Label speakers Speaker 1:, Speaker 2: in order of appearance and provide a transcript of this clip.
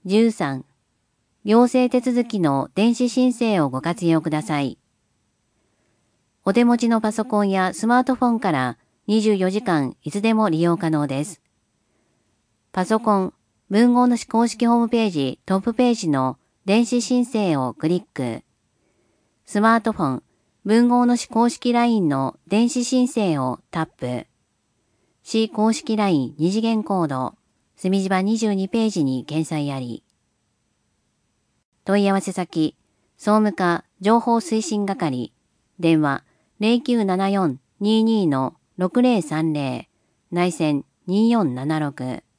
Speaker 1: 13、行政手続きの電子申請をご活用ください。お手持ちのパソコンやスマートフォンから24時間いつでも利用可能です。パソコン、文豪の市公式ホームページトップページの電子申請をクリック。スマートフォン、文豪の市公式 LINE の電子申請をタップ。市公式 LINE 二次元コード、墨字場22ページに掲載あり。問い合わせ先、総務課情報推進係、電話0974-22-6030、内線2476。